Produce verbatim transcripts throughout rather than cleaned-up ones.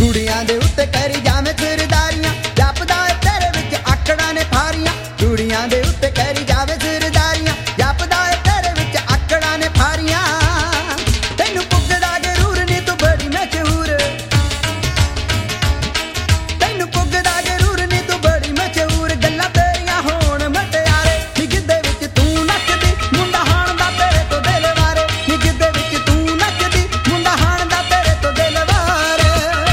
ਕੁੜੀਆਂ ਦੇ ਉੱਤੇ ਕਰੀ ਜਾਵੇਂ ਸਰਦਾਰੀਆਂ, ਜਪਦਾ ਏ ਤੇਰੇ ਵਿੱਚ ਆਕੜਾਂ ਨੇ ਫਾਰੀਆਂ। ਕੁੜੀਆਂ ਦੇ ਉੱਤੇ ਕਰੀ ਜਾਵੇਂ ਸਰਦਾਰੀਆਂ, ਜਪਦਾ ਏ ਤੇਰੇ ਵਿੱਚ ਆਕੜਾਂ ਨੇ ਫਾਰੀਆਂ। ਤੈਨੂੰ ਪੁੱਗਦਾ ਜ਼ਰੂਰ ਨੀ ਤੂੰ ਬੜੀ ਮਸ਼ਹੂਰ, ਤੈਨੂੰ ਪੁੱਗਦਾ ਜ਼ਰੂਰ ਨੀ ਤੂੰ ਬੜੀ ਮਸ਼ਹੂਰ। ਗੱਲਾਂ ਤੇਰੀਆਂ ਹੋਣ ਮਟਿਆਰੇ ਨੀ ਗਿੱਧੇ ਵਿੱਚ ਤੂੰ ਨੱਚਦੀ, ਮੁੰਡਾ ਹਾਣ ਦਾ ਤੇਰੇ ਤੋਂ ਦਿਲ ਵਾਰੇ ਨੀ ਗਿੱਧੇ ਵਿੱਚ ਤੂੰ ਨੱਚਦੀ, ਮੁੰਡਾ ਹਾਣ ਦਾ ਤੇਰੇ ਤੋਂ ਦਿਲ ਵਾਰੇ।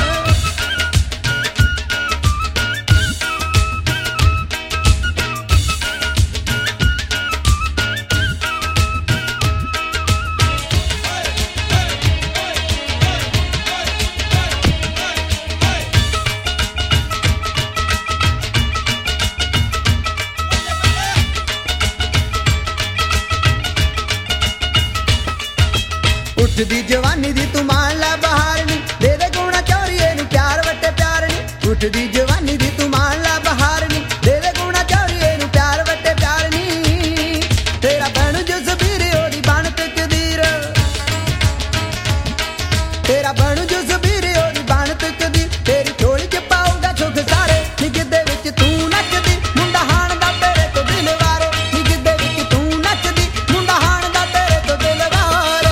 ਉੱਠਦੀ ਜਵਾਨੀ ਦੀ ਤੂੰ ਮਾਣ ਲੈ ਬਹਾਰ ਨੀ, ਦੇ ਦੇ ਗੁਣਾ ਚੋਰੀਏ ਨੂੰ ਪਿਆਰ ਵੱਟੇ ਪਿਆਰ ਨੀ। ਉੱਠਦੀ ਜਵਾਨੀ ਦੀ ਤੂੰ ਮਾਣ ਲੈ ਬਹਾਰ ਨੀ, ਦੇ ਦੇ ਗੁਣਾ ਚੋਰੀਏ ਨੂੰ ਪਿਆਰ ਵੱਟੇ ਪਿਆਰ ਨੀ। ਤੇਰਾ ਬਣ ਜਸਬੀਰ ਉਹਦੀ ਬਣ ਤਕਦੀਰ, ਤੇਰਾ ਬਣ ਜਸਬੀਰ ਉਹਦੀ ਬਣ ਤਕਦੀਰ। ਤੇਰੀ ਝੋਲੀ ਚ ਪਾਊਗਾ ਸੁੱਖ ਸਾਰੇ ਨੀ ਗਿੱਧੇ ਵਿੱਚ ਤੂੰ ਨੱਚਦੀ, ਮੁੰਡਾ ਹਾਣ ਦਾ ਤੇਰੇ ਤੋਂ ਦਿਲ ਵਾਰੇ ਨੀ ਗਿੱਧੇ ਵਿੱਚ ਤੂੰ ਨੱਚਦੀ, ਮੁੰਡਾ ਹਾਣ ਦਾ ਤੇਰੇ ਤੋਂ ਦਿਲ ਵਾਰੇ।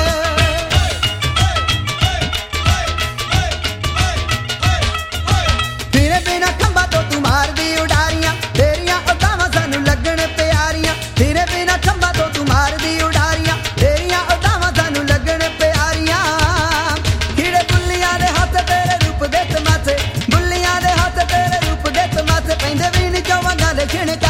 ਤੇਰੇ ਬਿਨਾ ਖੰਭਾਂ ਤੋਂ ਤੂੰ ਮਾਰਦੀ ਉਡਾਰੀਆਂ, ਤੇਰੀਆਂ ਅਦਾਵਾਂ ਸਾਨੂੰ ਲੱਗਣ ਪਿਆਰੀਆਂ। ਤੇਰੇ ਬਿਨਾ ਖੰਭਾਂ ਤੋਂ ਤੂੰ ਮਾਰਦੀ ਉਡਾਰੀਆਂ, ਤੇਰੀਆਂ ਅਦਾਵਾਂ ਸਾਨੂੰ ਲੱਗਣ ਪਿਆਰੀਆਂ। ਕੀੜੇ ਬੁੱਲੀਆਂ ਦੇ ਹੱਥ ਤੇਰੇ ਰੂਪ ਦੇ ਤਮਾਸੇ, ਬੁੱਲੀਆਂ ਦੇ ਹੱਥ ਤੇਰੇ ਰੂਪ ਦੇ ਤਮਾਸੇ, ਪੈਂਦੇ ਵੀ ਨੀ ਚੌਵਾਂ ਗਾਲੇ ਛਿਣਕ